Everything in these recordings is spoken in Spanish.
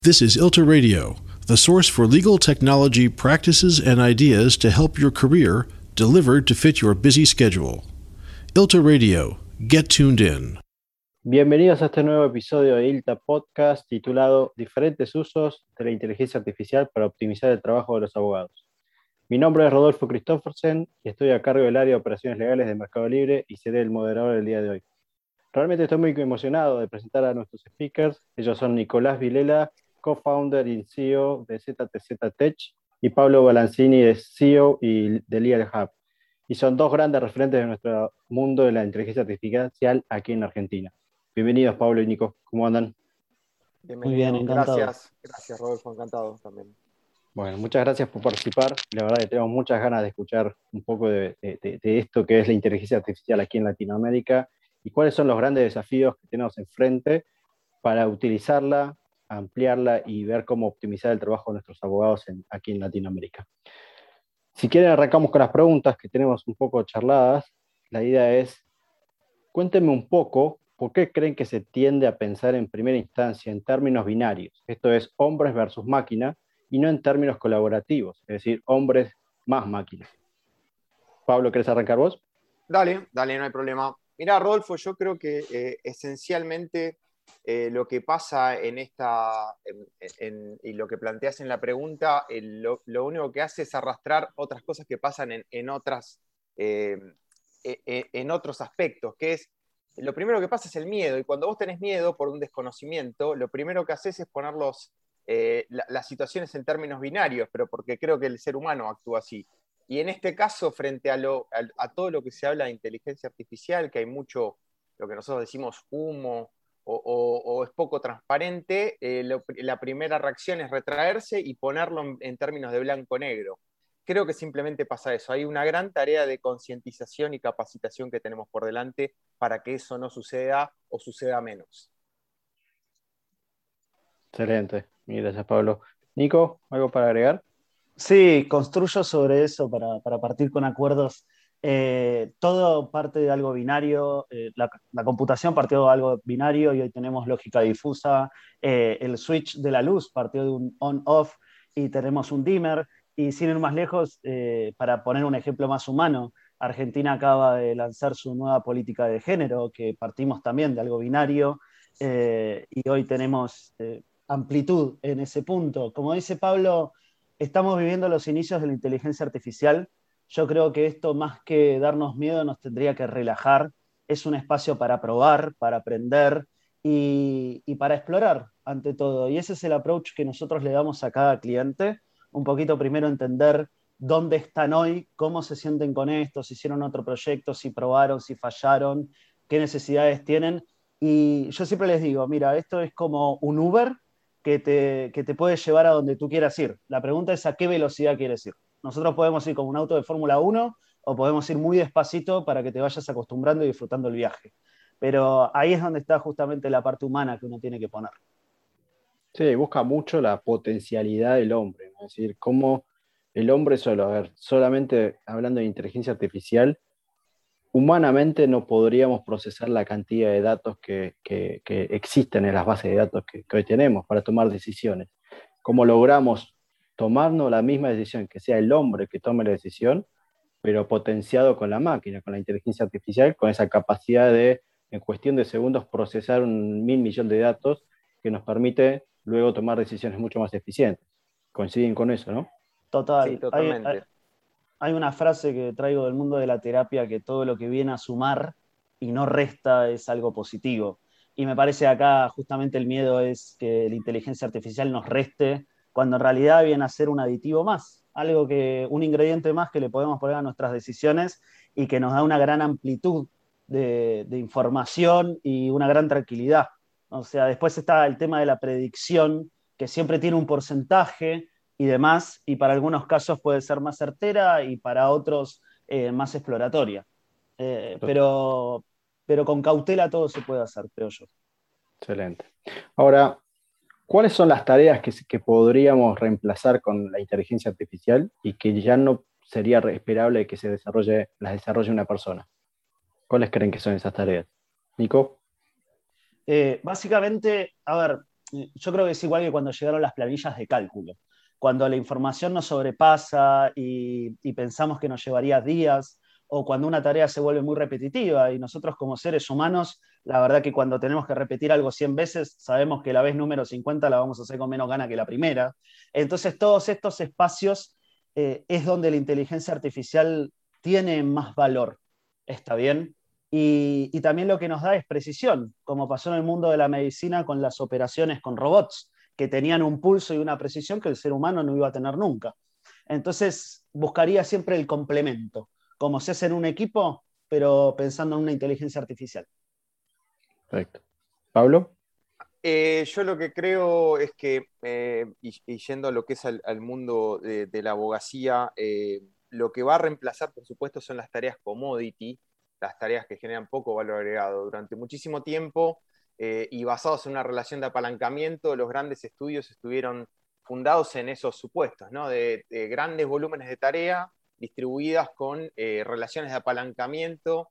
This is ILTA Radio, the source for legal technology practices and ideas to help your career, delivered to fit your busy schedule. ILTA Radio, get tuned in. Bienvenidos a este nuevo episodio de ILTA Podcast titulado Diferentes usos de la inteligencia artificial para optimizar el trabajo de los abogados. Mi nombre es Rodolfo Christoffersen y estoy a cargo del área de operaciones legales de Mercado Libre y seré el moderador del día de hoy. Realmente estoy muy emocionado de presentar a nuestros speakers. Ellos son Nicolás Vilela, co-founder y CEO de ZTZ Tech, y Pablo Balancini, CEO y de Legal Hub. Y son dos grandes referentes de nuestro mundo de la inteligencia artificial aquí en Argentina. Bienvenidos, Pablo y Nico. ¿Cómo andan? Muy bien, encantado. Gracias, Rodolfo, encantado también. Bueno, muchas gracias por participar. La verdad que tenemos muchas ganas de escuchar un poco de esto que es la inteligencia artificial aquí en Latinoamérica y cuáles son los grandes desafíos que tenemos enfrente para utilizarla, ampliarla y ver cómo optimizar el trabajo de nuestros abogados aquí en Latinoamérica. Si quieren, arrancamos con las preguntas que tenemos un poco charladas. La idea es, cuéntenme un poco por qué creen que se tiende a pensar en primera instancia en términos binarios. Esto es, hombres versus máquina, y no en términos colaborativos, es decir, hombres más máquinas. Pablo, ¿querés arrancar vos? Dale, no hay problema. Mirá, Rodolfo, yo creo que esencialmente lo que pasa en esta, y lo que planteas en la pregunta, lo único que hace es arrastrar otras cosas que pasan en otros aspectos, que es, lo primero que pasa es el miedo, y cuando vos tenés miedo por un desconocimiento, lo primero que haces es poner las situaciones en términos binarios, pero porque creo que el ser humano actúa así. Y en este caso, frente a todo lo que se habla de inteligencia artificial, que hay mucho, lo que nosotros decimos, humo, o es poco transparente, la primera reacción es retraerse y ponerlo en términos de blanco-negro. Creo que simplemente pasa eso. Hay una gran tarea de concientización y capacitación que tenemos por delante para que eso no suceda o suceda menos. Excelente. Gracias, Pablo. Nico, ¿algo para agregar? Sí, construyo sobre eso para partir con acuerdos. Todo parte de algo binario, la computación partió de algo binario y hoy tenemos lógica difusa, el switch de la luz partió de un on-off y tenemos un dimmer, y sin ir más lejos, para poner un ejemplo más humano, Argentina acaba de lanzar su nueva política de género, que partimos también de algo binario, y hoy tenemos amplitud en ese punto. Como dice Pablo, estamos viviendo los inicios de la inteligencia artificial. Yo creo que esto, más que darnos miedo, nos tendría que relajar. Es un espacio para probar, para aprender y para explorar, ante todo. Y ese es el approach que nosotros le damos a cada cliente. Un poquito primero entender dónde están hoy, cómo se sienten con esto, si hicieron otro proyecto, si probaron, si fallaron, qué necesidades tienen. Y yo siempre les digo, mira, esto es como un Uber que te puede llevar a donde tú quieras ir. La pregunta es a qué velocidad quieres ir. Nosotros podemos ir como un auto de Fórmula 1 o podemos ir muy despacito para que te vayas acostumbrando y disfrutando el viaje. Pero ahí es donde está justamente la parte humana que uno tiene que poner. Sí, busca mucho la potencialidad del hombre, ¿no? Es decir, cómo el hombre solo, a ver, solamente hablando de inteligencia artificial, humanamente no podríamos procesar la cantidad de datos que existen en las bases de datos que hoy tenemos para tomar decisiones. ¿Cómo logramos tomarnos la misma decisión, que sea el hombre que tome la decisión, pero potenciado con la máquina, con la inteligencia artificial, con esa capacidad de, en cuestión de segundos, procesar 1.000.000.000 de datos que nos permite luego tomar decisiones mucho más eficientes? ¿Coinciden con eso, no? Total. Sí, totalmente. Hay una frase que traigo del mundo de la terapia, que todo lo que viene a sumar y no resta es algo positivo. Y me parece acá justamente el miedo es que la inteligencia artificial nos reste, cuando en realidad viene a ser un aditivo más, un ingrediente más que le podemos poner a nuestras decisiones y que nos da una gran amplitud de información y una gran tranquilidad. O sea, después está el tema de la predicción, que siempre tiene un porcentaje y demás, y para algunos casos puede ser más certera y para otros más exploratoria. Pero con cautela todo se puede hacer, creo yo. Excelente. Ahora, ¿cuáles son las tareas que podríamos reemplazar con la inteligencia artificial y que ya no sería esperable que las desarrolle una persona? ¿Cuáles creen que son esas tareas? Nico. Básicamente, a ver, yo creo que es igual que cuando llegaron las planillas de cálculo. Cuando la información nos sobrepasa y pensamos que nos llevaría días, o cuando una tarea se vuelve muy repetitiva y nosotros como seres humanos, la verdad que cuando tenemos que repetir algo 100 veces, sabemos que la vez número 50 la vamos a hacer con menos gana que la primera. Entonces todos estos espacios es donde la inteligencia artificial tiene más valor, ¿está bien? Y también lo que nos da es precisión, como pasó en el mundo de la medicina con las operaciones con robots, que tenían un pulso y una precisión que el ser humano no iba a tener nunca. Entonces buscaría siempre el complemento, como se hace en un equipo, pero pensando en una inteligencia artificial. Perfecto. Pablo. Yo lo que creo es que, y yendo a lo que es al mundo de la abogacía, lo que va a reemplazar, por supuesto, son las tareas commodity, las tareas que generan poco valor agregado. Durante muchísimo tiempo, y basados en una relación de apalancamiento, los grandes estudios estuvieron fundados en esos supuestos, ¿no? De grandes volúmenes de tarea distribuidas con relaciones de apalancamiento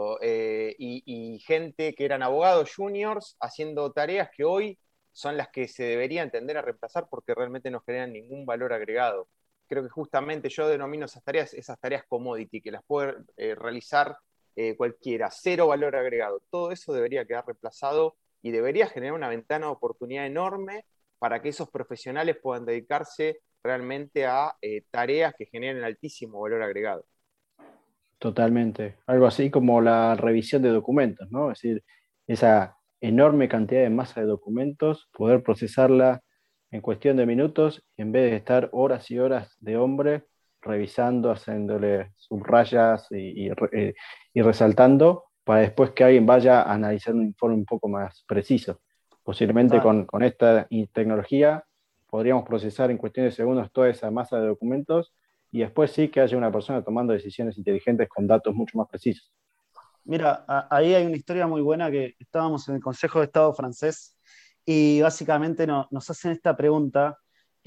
y gente que eran abogados juniors haciendo tareas que hoy son las que se deberían tender a reemplazar porque realmente no generan ningún valor agregado. Creo que justamente yo denomino esas tareas commodity, que las puede realizar cualquiera, cero valor agregado. Todo eso debería quedar reemplazado y debería generar una ventana de oportunidad enorme para que esos profesionales puedan dedicarse realmente a tareas que generen altísimo valor agregado. Totalmente. Algo así como la revisión de documentos, ¿no? Es decir, esa enorme cantidad de masa de documentos, poder procesarla en cuestión de minutos, en vez de estar horas y horas de hombre revisando, haciéndole subrayas y resaltando, para después que alguien vaya a analizar un informe un poco más preciso. Posiblemente Total. con esta tecnología podríamos procesar en cuestión de segundos toda esa masa de documentos y después sí que haya una persona tomando decisiones inteligentes con datos mucho más precisos. Mira, ahí hay una historia muy buena que estábamos en el Consejo de Estado francés y básicamente nos hacen esta pregunta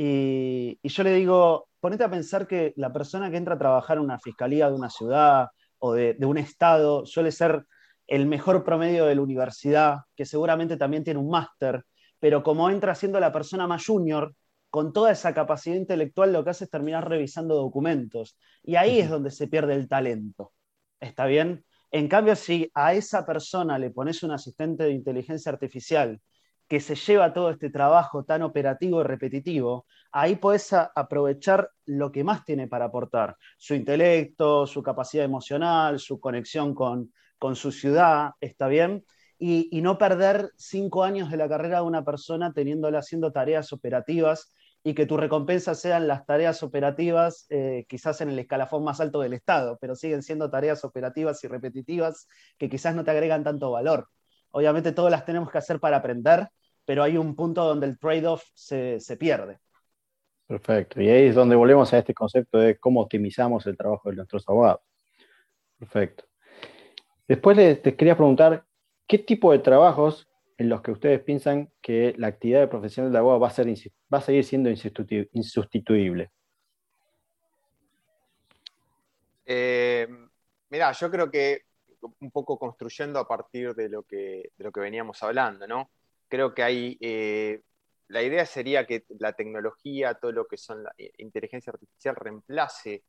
y yo le digo, ponete a pensar que la persona que entra a trabajar en una fiscalía de una ciudad o de un estado suele ser el mejor promedio de la universidad, que seguramente también tiene un máster, pero como entra siendo la persona más junior, con toda esa capacidad intelectual lo que hace es terminar revisando documentos y ahí es donde se pierde el talento. ¿Está bien? En cambio, si a esa persona le pones un asistente de inteligencia artificial que se lleva todo este trabajo tan operativo y repetitivo, ahí podés aprovechar lo que más tiene para aportar, su intelecto, su capacidad emocional, su conexión con su ciudad, ¿está bien? Y no perder 5 años de la carrera de una persona teniéndola haciendo tareas operativas y que tu recompensa sean las tareas operativas, quizás en el escalafón más alto del Estado, pero siguen siendo tareas operativas y repetitivas que quizás no te agregan tanto valor. Obviamente todas las tenemos que hacer para aprender, pero hay un punto donde el trade-off se pierde. Perfecto. Y ahí es donde volvemos a este concepto de cómo optimizamos el trabajo de nuestros abogados. Perfecto. Después te quería preguntar, ¿qué tipo de trabajos en los que ustedes piensan que la actividad de profesional de abogado va a seguir siendo insustituible? Mirá, yo creo que un poco construyendo a partir de lo que veníamos hablando, ¿no? Creo que hay, la idea sería que la tecnología, todo lo que son la inteligencia artificial, reemplace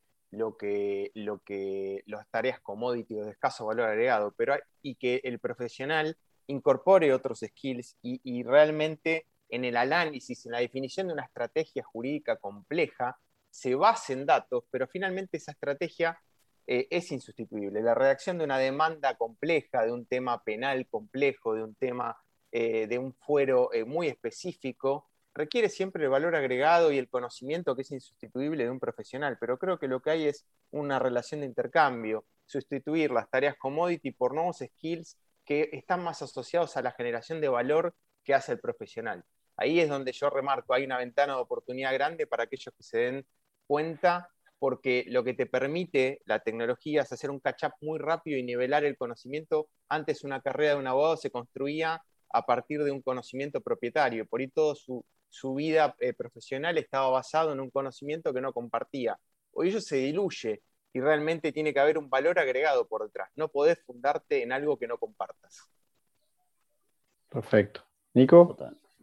las tareas commodity o de escaso valor agregado, y que el profesional incorpore otros skills y realmente en el análisis, en la definición de una estrategia jurídica compleja, se base en datos, pero finalmente esa estrategia es insustituible. La redacción de una demanda compleja, de un tema penal complejo, de un tema de un fuero muy específico, requiere siempre el valor agregado y el conocimiento que es insustituible de un profesional, pero creo que lo que hay es una relación de intercambio, sustituir las tareas commodity por nuevos skills que están más asociados a la generación de valor que hace el profesional. Ahí es donde yo remarco, hay una ventana de oportunidad grande para aquellos que se den cuenta, porque lo que te permite la tecnología es hacer un catch-up muy rápido y nivelar el conocimiento. Antes una carrera de un abogado se construía a partir de un conocimiento propietario, por ahí toda su vida profesional estaba basado en un conocimiento que no compartía. Hoy eso se diluye y realmente tiene que haber un valor agregado por detrás. No podés fundarte en algo que no compartas. Perfecto. Nico. Total.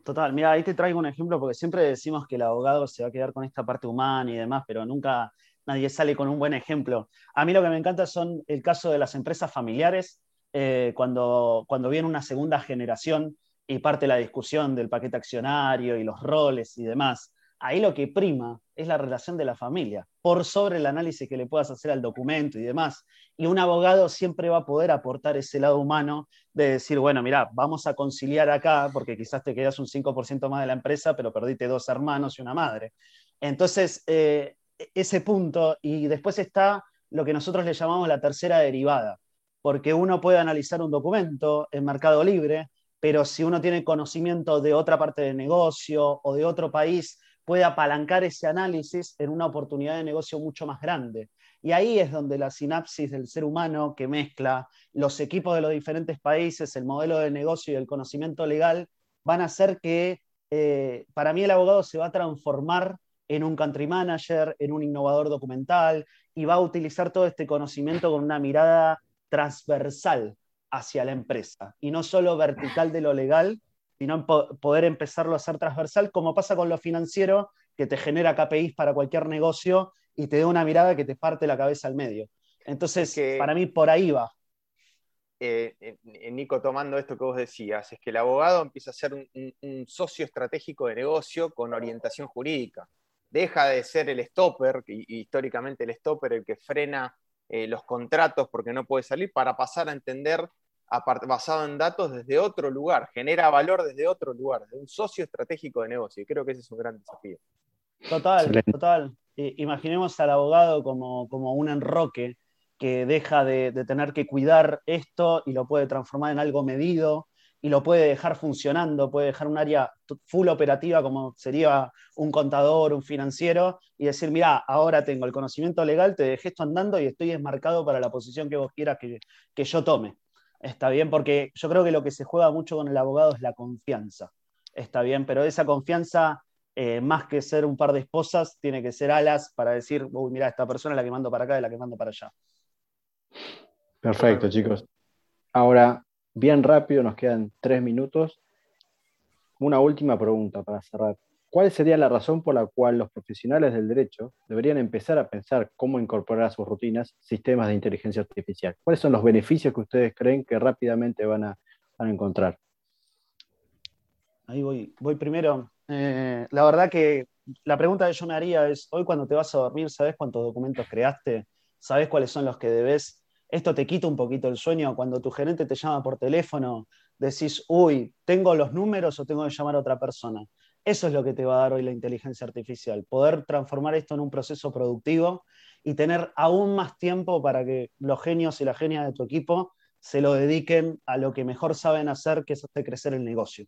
Total, mira, ahí te traigo un ejemplo porque siempre decimos que el abogado se va a quedar con esta parte humana y demás, pero nunca nadie sale con un buen ejemplo. A mí lo que me encanta son el caso de las empresas familiares, cuando viene una segunda generación y parte la discusión del paquete accionario y los roles y demás. Ahí lo que prima es la relación de la familia, por sobre el análisis que le puedas hacer al documento y demás. Y un abogado siempre va a poder aportar ese lado humano de decir, bueno, mira, vamos a conciliar acá, porque quizás te quedas un 5% más de la empresa, pero perdiste 2 hermanos y una madre. Entonces, ese punto, y después está lo que nosotros le llamamos la tercera derivada, porque uno puede analizar un documento en Mercado Libre, pero si uno tiene conocimiento de otra parte del negocio o de otro país, puede apalancar ese análisis en una oportunidad de negocio mucho más grande. Y ahí es donde la sinapsis del ser humano que mezcla los equipos de los diferentes países, el modelo de negocio y el conocimiento legal, van a hacer que, para mí, el abogado se va a transformar en un country manager, en un innovador documental, y va a utilizar todo este conocimiento con una mirada transversal hacia la empresa, y no solo vertical de lo legal, sino poder empezarlo a hacer transversal, como pasa con lo financiero, que te genera KPIs para cualquier negocio y te da una mirada que te parte la cabeza al medio. Entonces, para mí, por ahí va. Nico, tomando esto que vos decías, es que el abogado empieza a ser un socio estratégico de negocio con orientación jurídica. Deja de ser el stopper, y históricamente el stopper, el que frena los contratos porque no puede salir, para pasar a entender basado en datos desde otro lugar, genera valor desde otro lugar, de un socio estratégico de negocio, y creo que ese es un gran desafío. Total, excelente. Total. Imaginemos al abogado como un enroque que deja de tener que cuidar esto y lo puede transformar en algo medido y lo puede dejar funcionando, puede dejar un área full operativa como sería un contador, un financiero, y decir, mira, ahora tengo el conocimiento legal, te dejé esto andando y estoy enmarcado para la posición que vos quieras que yo tome. Está bien, porque yo creo que lo que se juega mucho con el abogado es la confianza. Está bien, pero esa confianza, más que ser un par de esposas, tiene que ser alas para decir, uy, mira, esta persona es la que mando para acá y la que mando para allá. Perfecto, chicos. Ahora, bien rápido, nos quedan 3 minutos. Una última pregunta para cerrar. ¿Cuál sería la razón por la cual los profesionales del derecho deberían empezar a pensar cómo incorporar a sus rutinas sistemas de inteligencia artificial? ¿Cuáles son los beneficios que ustedes creen que rápidamente van a encontrar? Ahí voy primero. La verdad que la pregunta que yo me haría es, hoy cuando te vas a dormir, ¿sabes cuántos documentos creaste? ¿Sabes cuáles son los que debes? Esto te quita un poquito el sueño. Cuando tu gerente te llama por teléfono, decís, uy, ¿tengo los números o tengo que llamar a otra persona? Eso es lo que te va a dar hoy la inteligencia artificial, poder transformar esto en un proceso productivo y tener aún más tiempo para que los genios y las genias de tu equipo se lo dediquen a lo que mejor saben hacer, que es hacer crecer el negocio.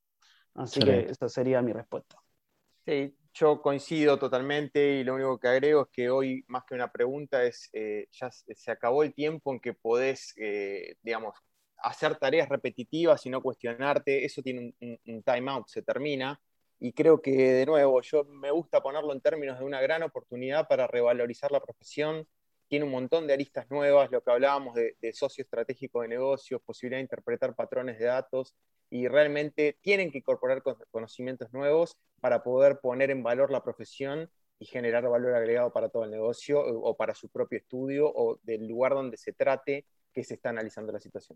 Así que esa sería mi respuesta. Sí, yo coincido totalmente, y lo único que agrego es que hoy, más que una pregunta, es ya se acabó el tiempo en que podés, digamos, hacer tareas repetitivas y no cuestionarte. Eso tiene un time out, se termina. Y creo que, de nuevo, yo me gusta ponerlo en términos de una gran oportunidad para revalorizar la profesión. Tiene un montón de aristas nuevas, lo que hablábamos de socio estratégico de negocios, posibilidad de interpretar patrones de datos, y realmente tienen que incorporar conocimientos nuevos para poder poner en valor la profesión y generar valor agregado para todo el negocio o para su propio estudio o del lugar donde se trate que se está analizando la situación.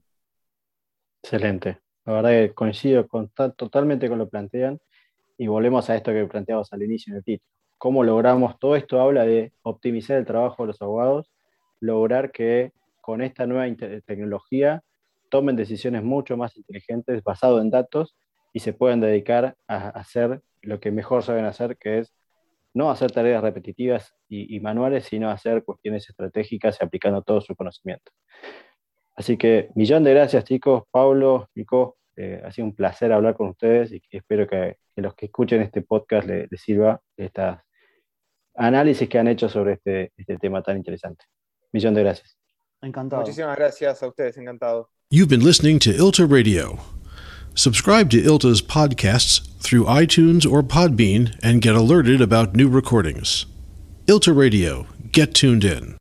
Excelente. La verdad que coincido totalmente con lo que plantean. Y volvemos a esto que planteamos al inicio en el título. ¿Cómo logramos? Todo esto habla de optimizar el trabajo de los abogados, lograr que con esta nueva tecnología tomen decisiones mucho más inteligentes basadas en datos y se puedan dedicar a hacer lo que mejor saben hacer, que es no hacer tareas repetitivas y manuales, sino hacer cuestiones estratégicas y aplicando todo su conocimiento. Así que, millón de gracias, chicos. Pablo, Nico, ha sido un placer hablar con ustedes y espero que los que escuchen este podcast les sirva estos análisis que han hecho sobre este tema tan interesante. Millón de gracias. Encantado. Muchísimas gracias a ustedes, encantado. You've been listening to ILTA Radio. Subscribe to ILTA's podcasts through iTunes or Podbean and get alerted about new recordings. ILTA Radio. Get tuned in.